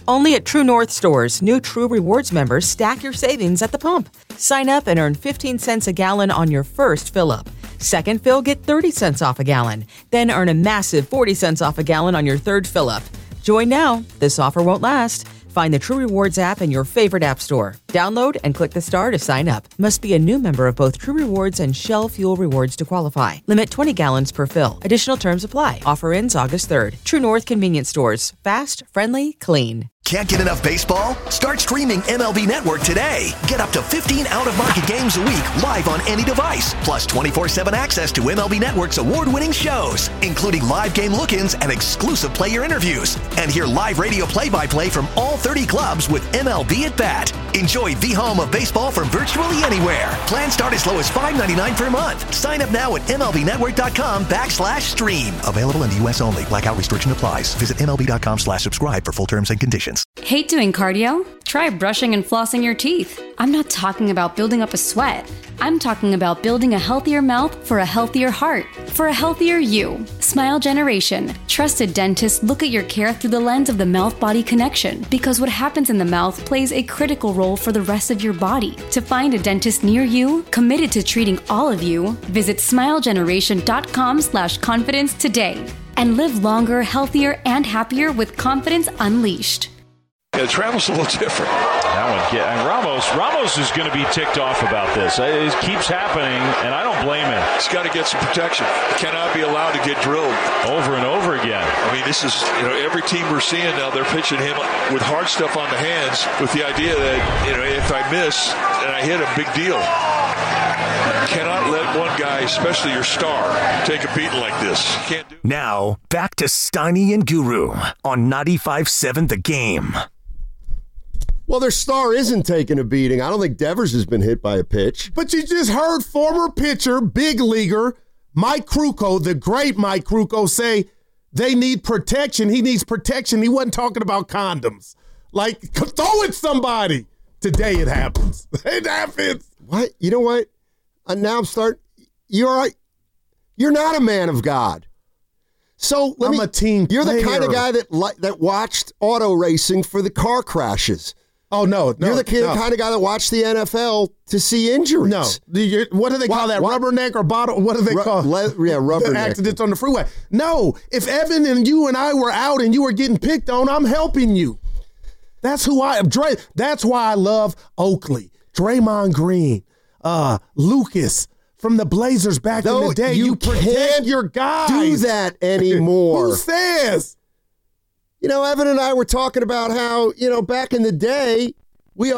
Only at True North stores, new True Rewards members stack your savings at the pump. Sign up and earn 15 cents a gallon on your first fill-up. Second fill, get 30 cents off a gallon. Then earn a massive 40 cents off a gallon on your third fill-up. Join now. This offer won't last. Find the True Rewards app in your favorite app store. Download and click the star to sign up. Must be a new member of both True Rewards and Shell Fuel Rewards to qualify. Limit 20 gallons per fill. Additional terms apply. Offer ends August 3rd. True North Convenience Stores. Fast, friendly, clean. Can't get enough baseball? Start streaming MLB Network today. Get up to 15 out-of-market games a week live on any device. Plus 24/7 access to MLB Network's award-winning shows, including live game look-ins and exclusive player interviews. And hear live radio play-by-play from all 30 clubs with MLB at Bat. Enjoy the home of baseball from virtually anywhere. Plans start as low as $5.99 per month. Sign up now at MLBnetwork.com/stream. Available in the U.S. only. Blackout restriction applies. Visit MLB.com/subscribe for full terms and conditions. Hate doing cardio? Try brushing and flossing your teeth. I'm not talking about building up a sweat. I'm talking about building a healthier mouth for a healthier heart, for a healthier you. Smile Generation. Trusted dentists look at your care through the lens of the mouth-body connection, because what happens in the mouth plays a critical role for the rest of your body. To find a dentist near you, committed to treating all of you, visit smilegeneration.com/confidence today. And live longer, healthier, and happier with confidence unleashed. Yeah, travel's a little different. And Ramos is going to be ticked off about this. It keeps happening, and I don't blame him. He's got to get some protection. He cannot be allowed to get drilled over and over again. I mean, this is, every team we're seeing now, they're pitching him with hard stuff on the hands with the idea that, if I miss and I hit a big deal. Cannot let one guy, especially your star, take a beating like this. Can't do it. Now, back to Steiny and Guru on 95.7 The Game. Well, their star isn't taking a beating. I don't think Devers has been hit by a pitch. But you just heard former pitcher, big leaguer, Mike Krukow, the great Mike Krukow, say they need protection. He needs protection. He wasn't talking about condoms. Like, throw it somebody. Today it happens. It happens. What? You know what? Now I'm starting. You're right. You're not a man of God. So I'm a team You're player. the kind of guy that watched auto racing for the car crashes. Oh, no. You're the kind of guy that watched the NFL to see injuries. No. What do they call that? Rubberneck or bottle? What do they call rubberneck. Accidents on the freeway. No. If Evan and you and I were out and you were getting picked on, I'm helping you. That's who I am. That's why I love Oakley, Draymond Green, Lucas from the Blazers back in the day. You protect your guys. Do that anymore. Who says? Evan and I were talking about how, back in the day, we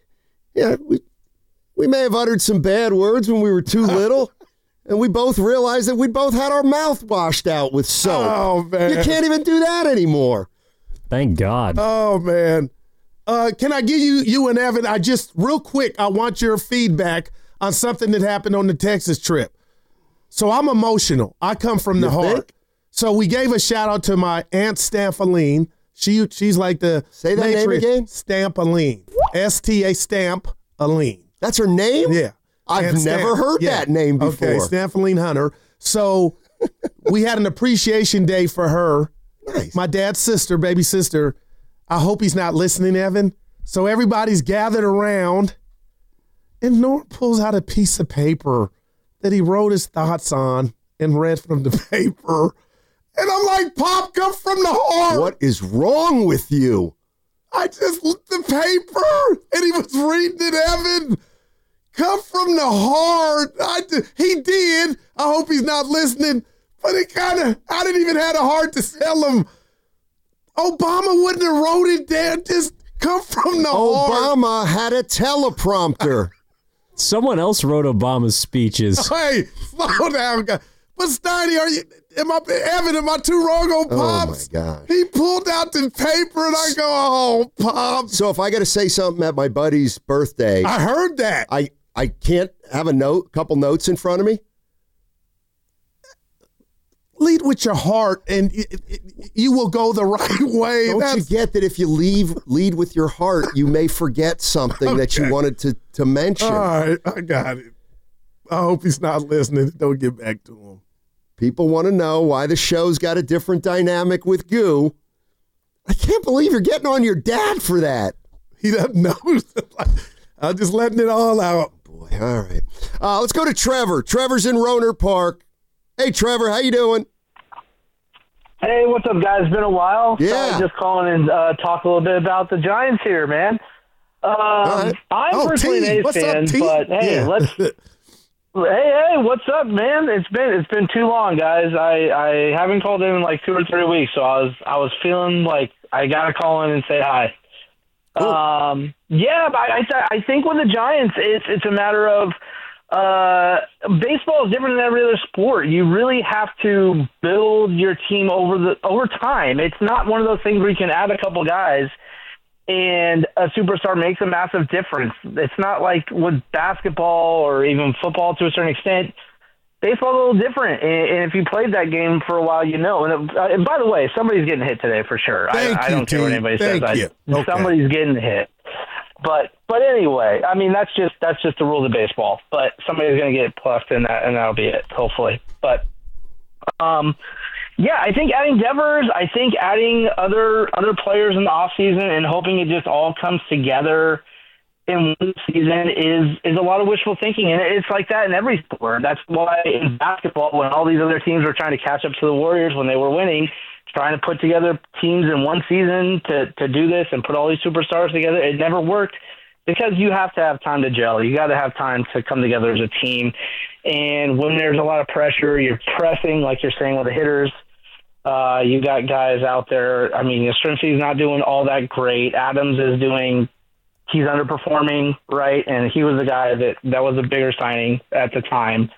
may have uttered some bad words when we were too little, and we both realized that we both had our mouth washed out with soap. Oh, man. You can't even do that anymore. Thank God. Oh, man. Can I give you and Evan, real quick, I want your feedback on something that happened on the Texas trip. So I'm emotional. I come from the heart. So we gave a shout out to my Aunt Stampaline. She's like the say that name again. Stampaline. STA Stampaline. That's her name? Yeah. I've never heard that name before. Okay, Stampaline Hunter. So we had an appreciation day for her. Nice. My dad's sister, baby sister. I hope he's not listening, Evan. So everybody's gathered around, and Norm pulls out a piece of paper that he wrote his thoughts on and read from the paper. And I'm like, Pop, come from the heart. What is wrong with you? I just looked at the paper, and he was reading it, Evan. Come from the heart. He did. I hope he's not listening. But I didn't even have the heart to tell him. Obama wouldn't have wrote it down. Just come from the heart. Obama had a teleprompter. Someone else wrote Obama's speeches. Hey, slow down, guy. But Steiny, am I too wrong on Pops? Oh, my gosh. He pulled out the paper, and I go, oh, Pops. So if I got to say something at my buddy's birthday. I heard that. I can't have a couple notes in front of me? Lead with your heart, and you will go the right way. Don't you get that if you lead with your heart, you may forget something that you wanted to mention? All right, I got it. I hope he's not listening. Don't get back to him. People want to know why the show's got a different dynamic with Goo. I can't believe you're getting on your dad for that. He doesn't know. I'm just letting it all out. Boy, all right. Let's go to Trevor. Trevor's in Roner Park. Hey, Trevor, how you doing? Hey, what's up, guys? It's been a while. Yeah. Just calling and talk a little bit about the Giants here, man. Right. I'm personally an A's fan, but hey, let's. Hey, what's up, man? It's been too long, guys. I haven't called in like 2 or 3 weeks, so I was feeling like I gotta call in and say hi. Cool. Yeah, but I think with the Giants, it's a matter of baseball is different than every other sport. You really have to build your team over time. It's not one of those things where you can add a couple guys and a superstar makes a massive difference. It's not like with basketball or even football to a certain extent. Baseball is a little different, and if you played that game for a while, you know. And by the way, somebody's getting hit today for sure. I don't care what anybody says. Somebody's getting hit. But anyway, I mean that's just the rule of baseball. But somebody's going to get plucked, and that'll be it, hopefully. But yeah, I think adding Devers, I think adding other players in the offseason and hoping it just all comes together in one season is a lot of wishful thinking, and it's like that in every sport. That's why in basketball, when all these other teams were trying to catch up to the Warriors when they were winning, trying to put together teams in one season to do this and put all these superstars together, it never worked because you have to have time to gel. You got to have time to come together as a team, and when there's a lot of pressure, you're pressing, like you're saying with the hitters. You got guys out there. I mean, Yastrzemski's not doing all that great. Adams is he's underperforming, right? And he was the guy that was a bigger signing at the time.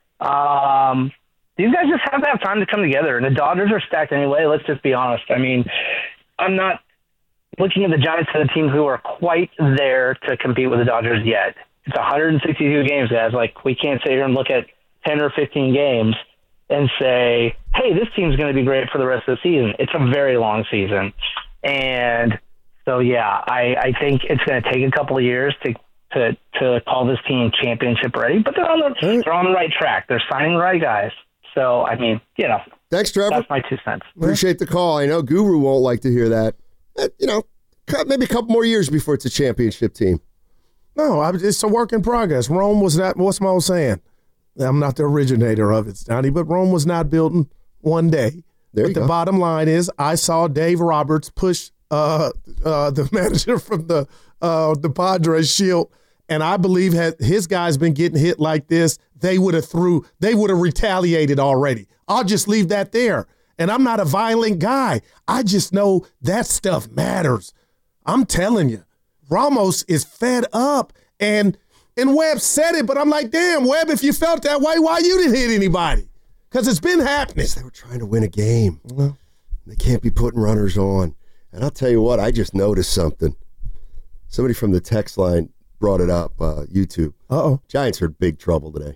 These guys just have to have time to come together. And the Dodgers are stacked anyway. Let's just be honest. I mean, I'm not looking at the Giants as a team who are quite there to compete with the Dodgers yet. It's 162 games, guys. Like, we can't sit here and look at 10 or 15 games and say, hey, this team's going to be great for the rest of the season. It's a very long season. And so, yeah, I think it's going to take a couple of years to call this team championship ready, but they're on the right track. They're signing the right guys. So, I mean, you know. Thanks, Trevor. That's my 2 cents. Appreciate the call. I know Guru won't like to hear that. You know, maybe a couple more years before it's a championship team. No, it's a work in progress. Rome was not, what's my old saying? I'm not the originator of it, Donnie, but Rome was not built in one day. But the bottom line is I saw Dave Roberts push the manager from the Padres shield, and I believe had his guys been getting hit like this, they would have retaliated already. I'll just leave that there. And I'm not a violent guy. I just know that stuff matters. I'm telling you, Ramos is fed up, and Webb said it, but I'm like, damn, Webb, if you felt that way, why you didn't hit anybody? Because it's been happening. They were trying to win a game. Well, they can't be putting runners on. And I'll tell you what, I just noticed something. Somebody from the text line brought it up, YouTube. Uh-oh. Giants are in big trouble today.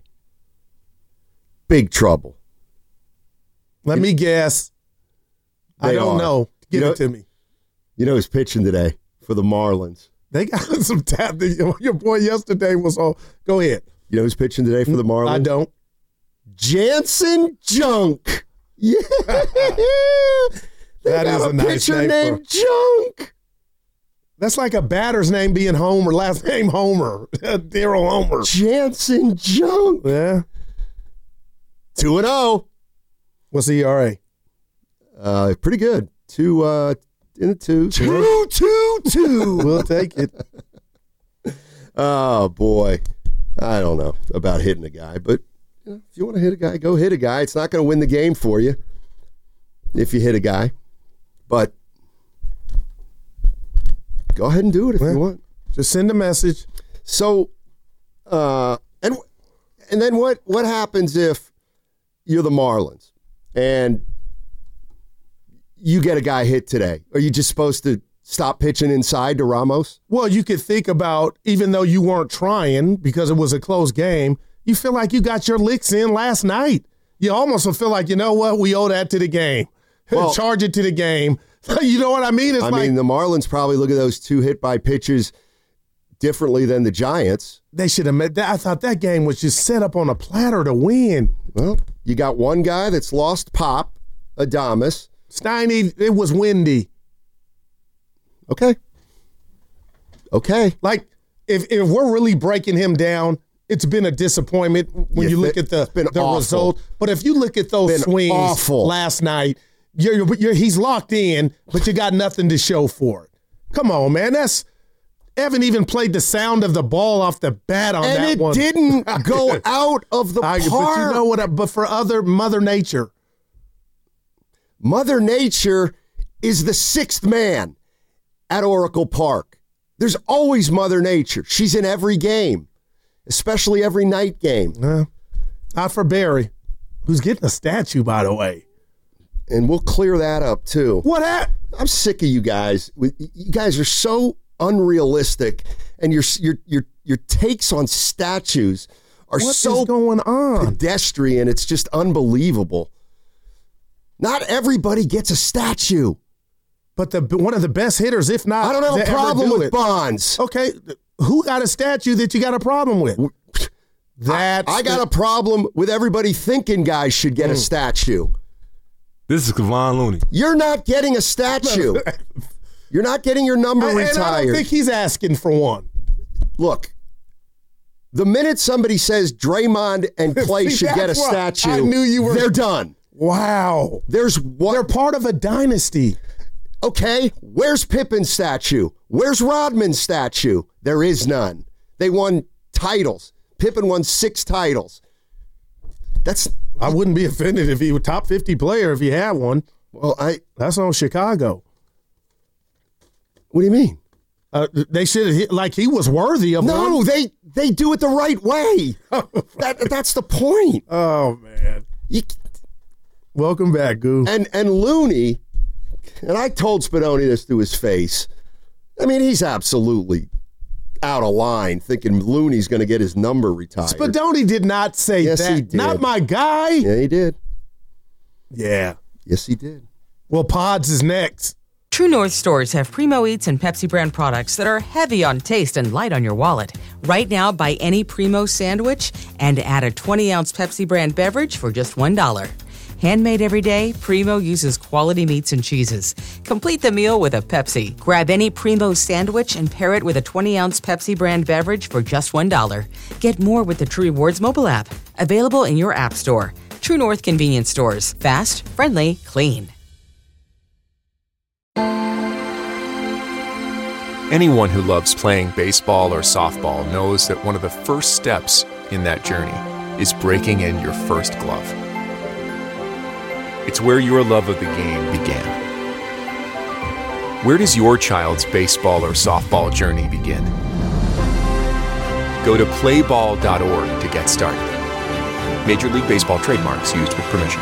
Big trouble. Let me guess. I don't know. Give it to me. You know who's pitching today for the Marlins? They got some tap. Your boy yesterday was on. Go ahead. You know who's pitching today for the Marlins? I don't. Jansen Junk. Yeah. That is a nice pitcher name named Junk. That's like a batter's name being Homer, last name Homer. Daryl Homer. Jansen Junk. Yeah. 2-0. What's the ERA? Pretty good. 2 in the 2. 2-2-2. We'll take it. Oh, boy. I don't know about hitting a guy, but if you want to hit a guy, go hit a guy. It's not going to win the game for you if you hit a guy, but go ahead and do it if you want. Just send a message. So, and then what happens if you're the Marlins and you get a guy hit today? Are you just supposed to stop pitching inside to Ramos? Well, you could think about, even though you weren't trying because it was a close game, you feel like you got your licks in last night. You almost feel like, you know what, we owe that to the game. Well, charge it to the game. You know what I mean? I mean, the Marlins probably look at those 2 hit-by pitches differently than the Giants. They should have made that. I thought that game was just set up on a platter to win. Well, you got one guy that's lost pop, Adames. Steiny, it was windy. Okay. Like, if we're really breaking him down, it's been a disappointment when you look at the result. But if you look at those swings last night, he's locked in, but you got nothing to show for it. Come on, man. Evan even played the sound of the ball off the bat on that one. And it didn't go out of the park. But you know what? But for Mother Nature. Mother Nature is the sixth man at Oracle Park. There's always Mother Nature. She's in every game, especially every night game. Not for Barry, who's getting a statue, by the way. And we'll clear that up, too. What happened? I'm sick of you guys. You guys are so unrealistic, and your takes on statues are so going on? Pedestrian. It's just unbelievable. Not everybody gets a statue. But one of the best hitters, if not, I don't have a problem with Bonds. Okay, who got a statue that you got a problem with? I got a problem with everybody thinking guys should get a statue. This is Kevon Looney. You're not getting a statue. You're not getting your number retired. And I don't think he's asking for one. Look, the minute somebody says Draymond and Clay should get a statue, I knew you were. They're done. Wow. They're part of a dynasty. Okay, where's Pippen's statue? Where's Rodman's statue? There is none. They won titles. Pippen won 6 titles. I wouldn't be offended if he was top 50 player if he had one. Well, that's on Chicago. What do you mean? They should have like he was worthy of one. No, they do it the right way. That's the point. Oh man. Welcome back, Goo. And Looney, and I told Spadoni this to his face. I mean, he's absolutely out of line thinking Looney's going to get his number retired. Spadoni did not say that. He did. Not my guy. Yeah, he did. Yeah. Yes, he did. Well, Pods is next. True North stores have Primo Eats and Pepsi brand products that are heavy on taste and light on your wallet. Right now, buy any Primo sandwich and add a 20-ounce Pepsi brand beverage for just $1. Handmade every day, Primo uses quality meats and cheeses. Complete the meal with a Pepsi. Grab any Primo sandwich and pair it with a 20-ounce Pepsi brand beverage for just $1. Get more with the True Rewards mobile app. Available in your app store. True North convenience stores. Fast, friendly, clean. Anyone who loves playing baseball or softball knows that one of the first steps in that journey is breaking in your first glove. It's where your love of the game began. Where does your child's baseball or softball journey begin? Go to playball.org to get started. Major League Baseball trademarks used with permission.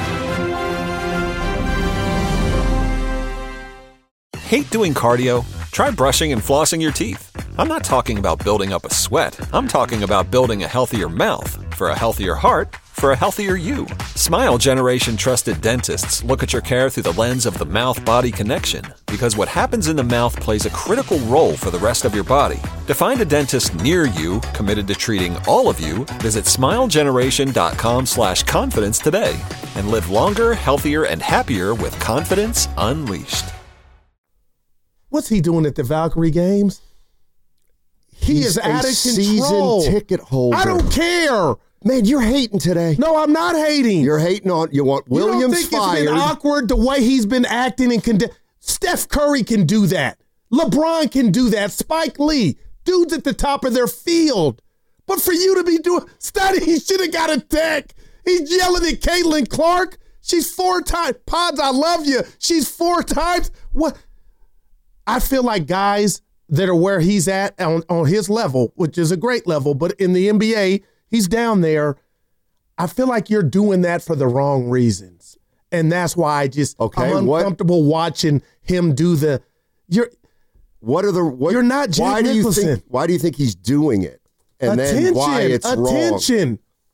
Hate doing cardio? Try brushing and flossing your teeth. I'm not talking about building up a sweat. I'm talking about building a healthier mouth. For a healthier heart, for a healthier you. Smile Generation trusted dentists look at your care through the lens of the mouth-body connection, because what happens in the mouth plays a critical role for the rest of your body. To find a dentist near you committed to treating all of you, visit smilegeneration.com/confidence today and live longer, healthier, and happier with confidence unleashed. What's he doing at the Valkyrie games? He's out of control. Season ticket holder. I don't care. Man, you're hating today. No, I'm not hating. You're hating on. You want Williams you don't think fired. It's been awkward the way he's been acting and Steph Curry can do that. LeBron can do that. Spike Lee, dudes at the top of their field. But for you to be doing study, he should have got a tech. He's yelling at Caitlin Clark. She's 4 times. Pods, I love you. She's 4 times. What? I feel like guys that are where he's at on his level, which is a great level, but in the NBA, he's down there. I feel like you're doing that for the wrong reasons. And that's why I'm uncomfortable watching him do you're not Jack Nicholson. Why do you think he's doing it? And then why it's wrong?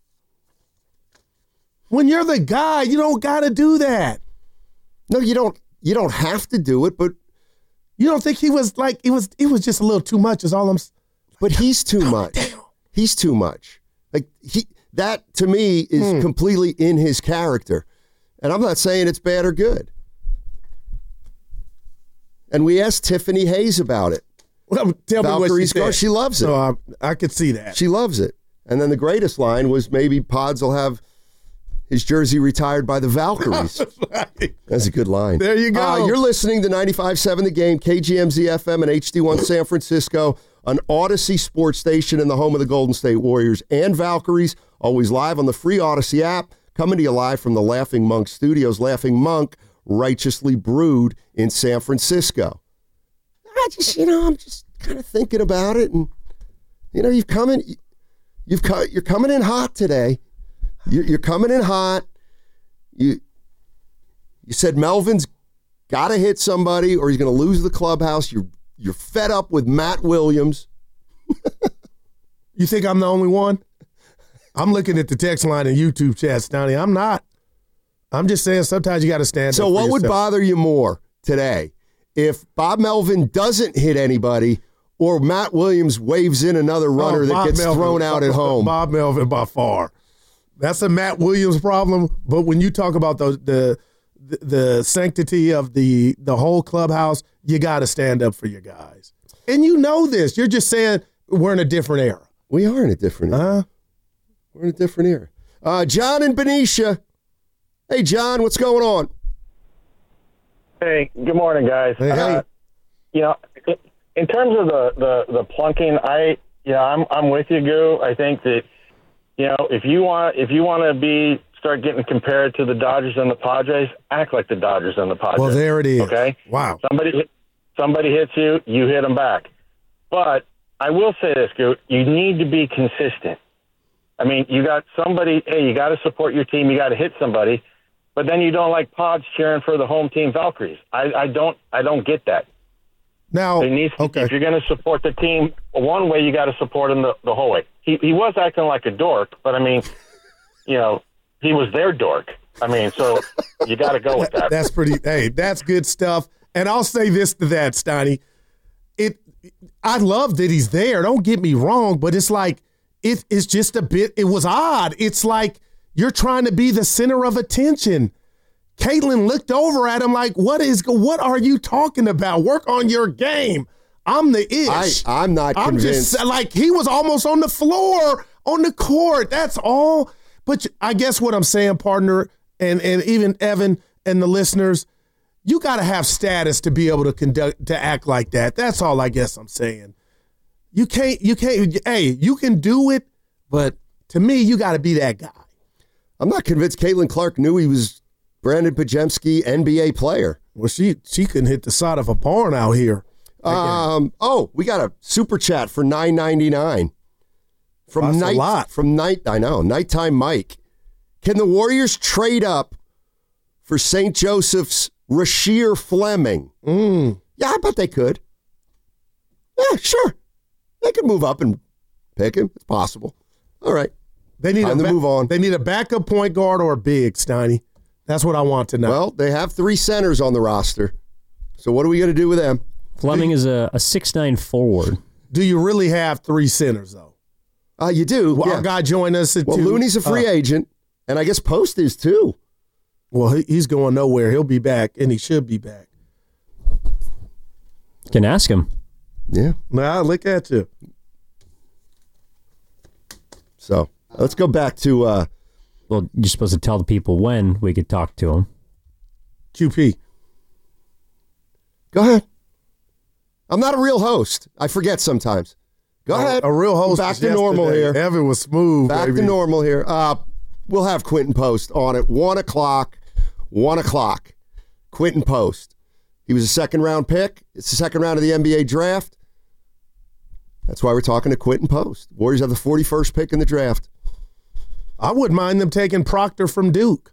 When you're the guy, you don't got to do that. No, you don't have to do it, but you don't think he was like, it was just a little too much is all I'm saying. But he's too much. Down. He's too much. Like that to me is completely in his character. And I'm not saying it's bad or good. And we asked Tiffany Hayes about it. Well, tell me what she Valkyrie's said. car, she loves it. No, I could see that. She loves it. And then the greatest line was maybe Pods will have his jersey retired by the Valkyries. That's a good line. There you go. You're listening to 95.7 The Game, KGMZ FM and HD1 San Francisco, an Odyssey sports station in the home of the Golden State Warriors and Valkyries, always live on the free Odyssey app, coming to you live from the Laughing Monk Studios. Laughing Monk, righteously brewed in San Francisco. I'm just kind of thinking about it, and you're coming in hot today. You're coming in hot. You said Melvin's got to hit somebody, or he's going to lose the clubhouse. You're fed up with Matt Williams. You think I'm the only one? I'm looking at the text line and YouTube chat, Stoney. I'm not. I'm just saying sometimes you got to stand up for So what would yourself. bother you more today? If Bob Melvin doesn't hit anybody, or Matt Williams waves in another runner that gets thrown out at home? Bob Melvin by far. That's a Matt Williams problem. But when you talk about the sanctity of the whole clubhouse, you got to stand up for your guys. And you know this. You're just saying we're in a different era. We are in a different era. We're in a different era. John and Benicia. Hey, John, what's going on? Hey, good morning, guys. Hey. In terms of the plunking, I'm with you, Goo. I think that if you want to start getting compared to the Dodgers and the Padres, act like the Dodgers and the Padres. Well, there it is. Okay. Wow. Somebody hits you, you hit them back. But I will say this, Goo. You need to be consistent. I mean, you got somebody. Hey, you got to support your team. You got to hit somebody. But then you don't like Pods cheering for the home team Valkyries. I don't get that. Now, if you're going to support the team, one way you got to support him the whole way. He was acting like a dork, but I mean, he was their dork. I mean, so you got to go with that. That's pretty. Hey, that's good stuff. And I'll say this to that, Steiny. I love that he's there. Don't get me wrong, but it's like it's just a bit. It was odd. It's like you're trying to be the center of attention. Caitlin looked over at him like, what are you talking about? Work on your game. I'm the ish. I'm not convinced. Just like he was almost on the floor, on the court. That's all. But I guess what I'm saying, partner, and even Evan and the listeners, you got to have status to be able to act like that. That's all I guess I'm saying. You can't, hey, you can do it, but to me, you got to be that guy. I'm not convinced Caitlin Clark knew he was Brandon Pajemski, NBA player. Well, she couldn't hit the side of a barn out here. We got a super chat for $9.99 from That's a lot. Nighttime Mike. Can the Warriors trade up for St. Joseph's Rasheer Fleming? Yeah, I bet they could. Yeah, sure. They could move up and pick him. It's possible. All right. They need to move on. They need a backup point guard or a big, Steiny. That's what I want to know. Well, they have 3 centers on the roster. So what are we going to do with them? Fleming is a 6'9" forward. Do you really have 3 centers, though? You do. Well, yeah. Our guy joined us at 2. Looney's a free agent, and I guess Post is too. Well, he's going nowhere. He'll be back, and he should be back. Can ask him. Yeah. Nah, look at you. So let's go back to... well, you're supposed to tell the people when we could talk to him. QP. Go ahead. I'm not a real host. I forget sometimes. Go ahead. A real host. Back to normal here. Evan was smooth. Back baby. to normal here. We'll have Quentin Post on at 1 o'clock. 1 o'clock. Quentin Post. He was a 2nd-round pick. It's the 2nd round of the NBA draft. That's why we're talking to Quentin Post. Warriors have the 41st pick in the draft. I wouldn't mind them taking Proctor from Duke.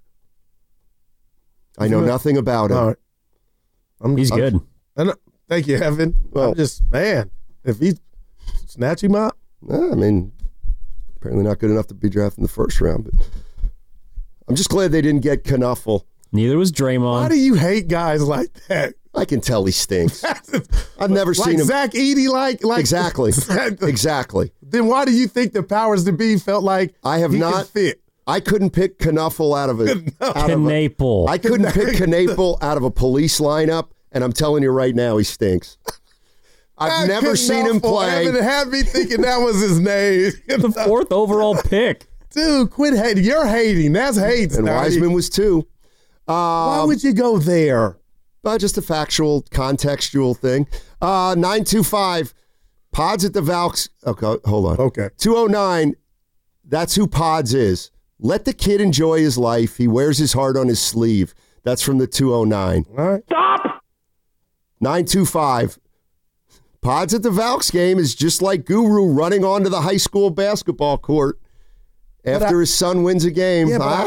I know nothing about him. All right. He's good. Thank you, Evan. Well, if he snatch him up. I mean, apparently not good enough to be drafted in the 1st round. But I'm just glad they didn't get Knuffle. Neither was Draymond. Why do you hate guys like that? I can tell he stinks. I've never seen him. Zach Edey, like exactly. Exactly. Then why do you think the powers to be felt like I have not fit? I couldn't pick Knuffle out of a Knaple. I couldn't pick Knaple out of a police lineup and I'm telling you right now, he stinks. I've never seen him play. Evan had me thinking that was his name. The 4th overall pick. Dude, quit hating. You're hating. That's hate. And Wiseman was 2. Why would you go there? Just a factual, contextual thing. 925, Pods at the Valks. Okay, hold on. Okay. 209, that's who Pods is. Let the kid enjoy his life. He wears his heart on his sleeve. That's from the 209. All right. Stop! 925, Pods at the Valks game is just like Guru running onto the high school basketball court after his son wins a game. Yeah,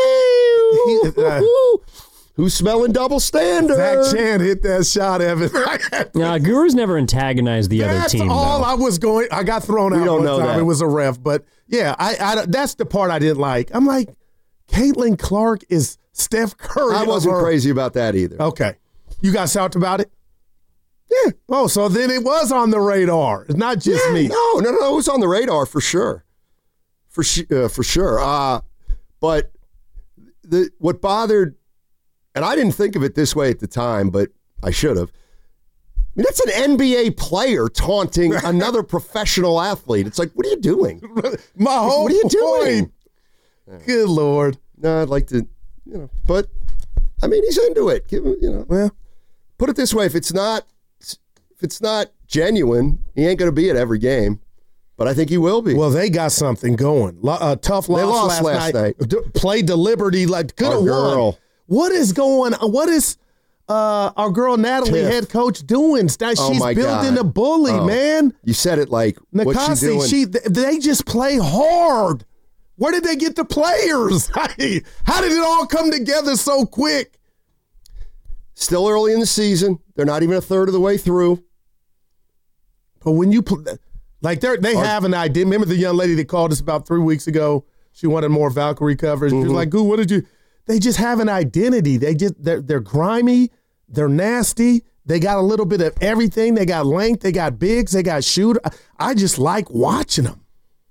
Who's smelling double standard? Zach Chan hit that shot, Evan. Guru's never antagonized the other team. That's all though. I was going. I got thrown out. We don't one know time. that. It was a ref, but yeah, I that's the part I didn't like. I'm like, Caitlin Clark is Steph Curry. I wasn't crazy about that either. Okay, you guys talked about it. Yeah. Oh, so then it was on the radar. It's not just me. No, it was on the radar for sure. For sure. But what bothered, and I didn't think of it this way at the time, but I should have. I mean, that's an NBA player taunting another professional athlete. It's like, what are you doing? My whole What are you doing? Good Lord. No, I'd like to, but I mean, he's into it. Give him, Well, put it this way: if it's not genuine, he ain't going to be at every game. But I think he will be. well, they got something going. Tough loss They lost last night. Played the Liberty like could have Our won. girl. What is going? What is our girl Natalie, Tiff. head coach, doing? She's my building God. a bully, Oh. man. You said it like, what's she doing? They just play hard. Where did they get the players? How did it all come together so quick? Still early in the season. They're not even a third of the way through. But when you play, like they have an idea. Remember the young lady that called us about 3 weeks ago? She wanted more Valkyrie coverage. She was like, "Goo, what did you?" They just have an identity. They're grimy. They're nasty. They got a little bit of everything. They got length. They got bigs. They got shooter. I just like watching them.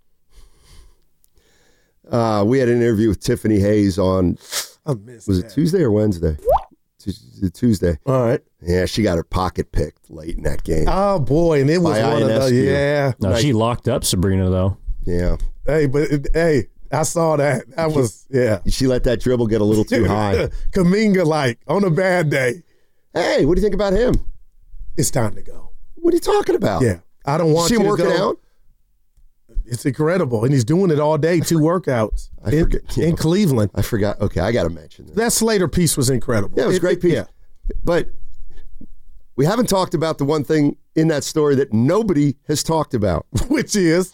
We had an interview with Tiffany Hayes on, it Tuesday or Wednesday? Tuesday. All right. Yeah, she got her pocket picked late in that game. Oh, boy. And it was By one of those. INSQ. Yeah. No, she locked up Sabrina, though. Yeah. Hey, I saw that. That was, yeah. She let that dribble get a little too high. Kaminga, like, on a bad day. Hey, what do you think about him? It's time to go. What are you talking about? Yeah. I don't want See you him to working go. out? It's incredible. And he's doing it all day, 2 workouts in Cleveland. I forgot. Okay, I got to mention that. That Slater piece was incredible. Yeah, it was a great piece. Yeah. But we haven't talked about the one thing in that story that nobody has talked about. Which is?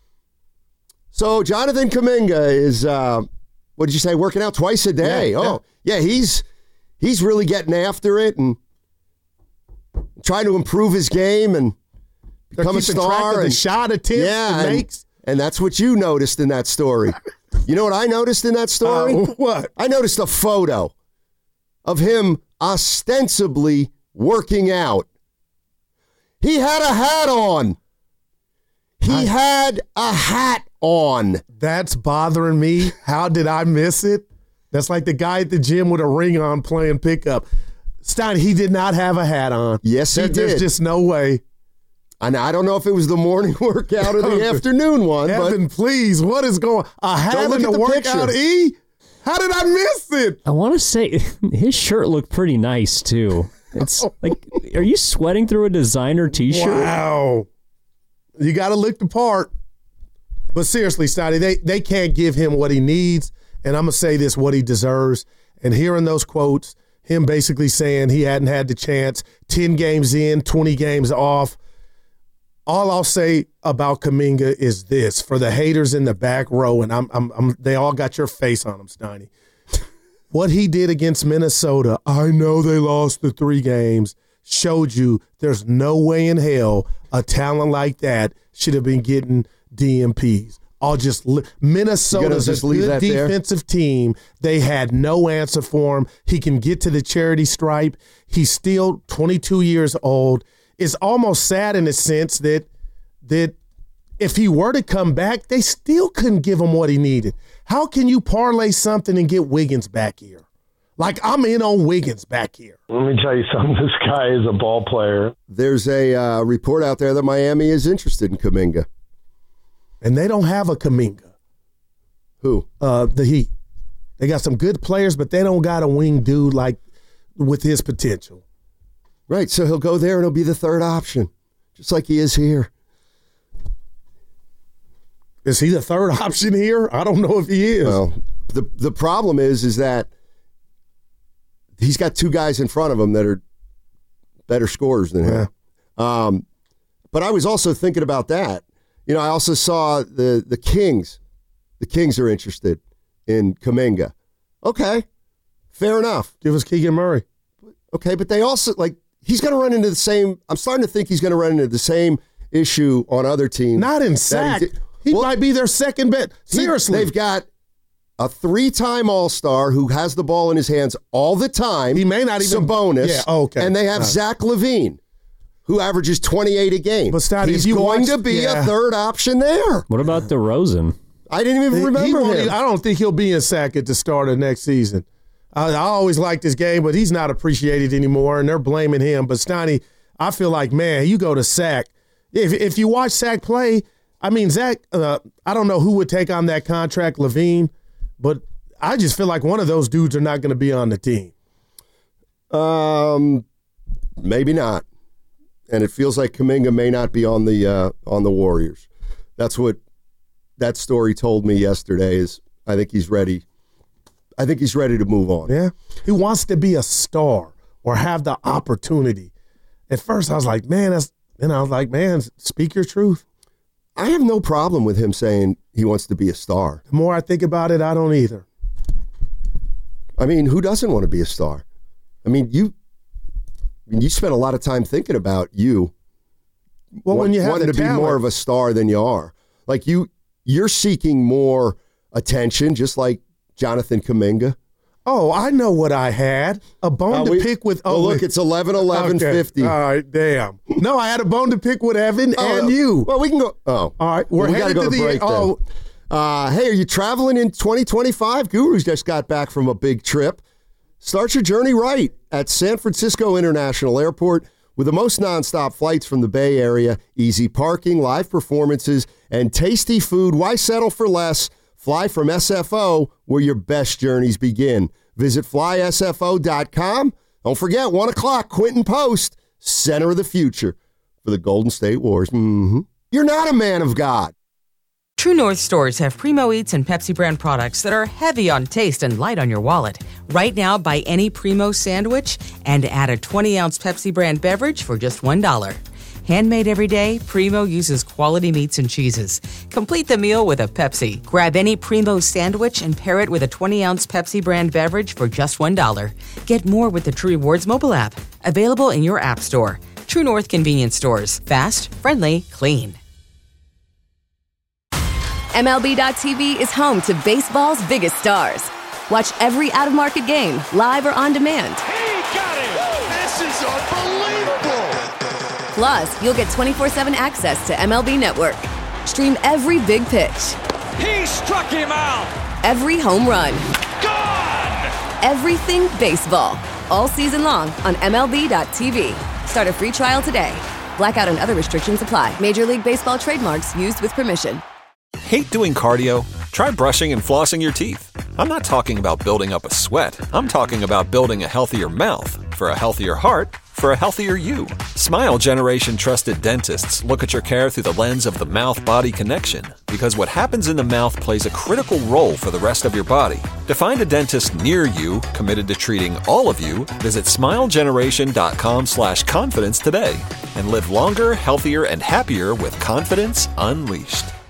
So Jonathan Kuminga is, what did you say, working out twice a day? Yeah, he's really getting after it and trying to improve his game and become a star. And the shot attempts he makes. And that's what you noticed in that story. You know what I noticed in that story? What? I noticed a photo of him ostensibly working out. He had a hat on. He had a hat on. That's bothering me. How did I miss it? That's like the guy at the gym with a ring on playing pickup. Stein, he did not have a hat on. Yes, he did. There's just no way. And I don't know if it was the morning workout or the afternoon one. Evan, please, what is going on? A hat in the workout, picture. E? How did I miss it? I want to say his shirt looked pretty nice, too. It's like, are you sweating through a designer T-shirt? Wow. You got to look the part. But seriously, Steiny, they can't give him what he needs. And I'm going to say this, what he deserves. And hearing those quotes, him basically saying he hadn't had the chance, 10 games in, 20 games off. All I'll say about Kuminga is this, for the haters in the back row, and they all got your face on them, Steiny. What he did against Minnesota, I know they lost the 3 games, showed you there's no way in hell a talent like that should have been getting DMPs. Minnesota's a good defensive team. They had no answer for him. He can get to the charity stripe. He's still 22 years old. It's almost sad in the sense that if he were to come back, they still couldn't give him what he needed. How can you parlay something and get Wiggins back here? Like, I'm in on Wiggins back here. Let me tell you something. This guy is a ball player. There's a report out there that Miami is interested in Kuminga. And they don't have a Kuminga. Who? The Heat. They got some good players, but they don't got a wing dude like with his potential. Right, so he'll go there and he'll be the third option, just like he is here. Is he the third option here? I don't know if he is. Well, the problem is that he's got two guys in front of him that are better scorers than him. Yeah. But I was also thinking about that. You know, I also saw the Kings. The Kings are interested in Kuminga. Okay, fair enough. Give us Keegan Murray. Okay, but they also, like, he's going to run into the same, I'm starting to think he's going to run into the same issue on other teams. Not in sack. He might be their second bet. Seriously. They've got a 3-time All-Star who has the ball in his hands all the time. He may not even. Sabonis. Yeah, okay. And they have Zach LaVine, who averages 28 a game. But Stoney, he's going to be a third option there. What about DeRozan? I didn't even remember him. I don't think he'll be in sack at the start of next season. I always liked this game, but he's not appreciated anymore, and they're blaming him. But Stoney, I feel like, man, you go to sack. If you watch Zach play, I mean, Zach, I don't know who would take on that contract, LaVine, but I just feel like one of those dudes are not going to be on the team. Maybe not. And it feels like Kuminga may not be on the Warriors. That's what that story told me yesterday. Is I think he's ready. I think he's ready to move on. Yeah, he wants to be a star or have the opportunity. At first, I was like, man, speak your truth. I have no problem with him saying he wants to be a star. The more I think about it, I don't either. I mean, who doesn't want to be a star? I mean, you spent a lot of time thinking about when you have wanting to be more of a star than you are. Like you're seeking more attention, just like Jonathan Kuminga. Oh, I know what I had. A bone to pick with. Oh, look, it's 11-11-50. All right, damn. No, I had a bone to pick with Evan and you. Well, we can go. Oh, all right. We got to go to break then. Hey, are you traveling in 2025? Guru's just got back from a big trip. Start your journey right at San Francisco International Airport with the most nonstop flights from the Bay Area, easy parking, live performances, and tasty food. Why settle for less? Fly from SFO, where your best journeys begin. Visit flysfo.com. Don't forget, 1 o'clock, Quinton Post, center of the future for the Golden State Warriors. Mm-hmm. You're not a man of God. True North stores have Primo Eats and Pepsi brand products that are heavy on taste and light on your wallet. Right now, buy any Primo sandwich and add a 20-ounce Pepsi brand beverage for just $1. Handmade every day, Primo uses quality meats and cheeses. Complete the meal with a Pepsi. Grab any Primo sandwich and pair it with a 20-ounce Pepsi brand beverage for just $1. Get more with the True Rewards mobile app. Available in your app store. True North convenience stores. Fast, friendly, clean. MLB.tv is home to baseball's biggest stars. Watch every out-of-market game, live or on demand. He got it! This is unbelievable! Plus, you'll get 24/7 access to MLB Network. Stream every big pitch. He struck him out! Every home run. Gone! Everything baseball. All season long on MLB.tv. Start a free trial today. Blackout and other restrictions apply. Major League Baseball trademarks used with permission. Hate doing cardio? Try brushing and flossing your teeth. I'm not talking about building up a sweat. I'm talking about building a healthier mouth. For a healthier heart, for a healthier you. Smile Generation trusted dentists look at your care through the lens of the mouth-body connection, because what happens in the mouth plays a critical role for the rest of your body. To find a dentist near you committed to treating all of you, visit smilegeneration.com/confidence today and live longer, healthier, and happier with confidence unleashed.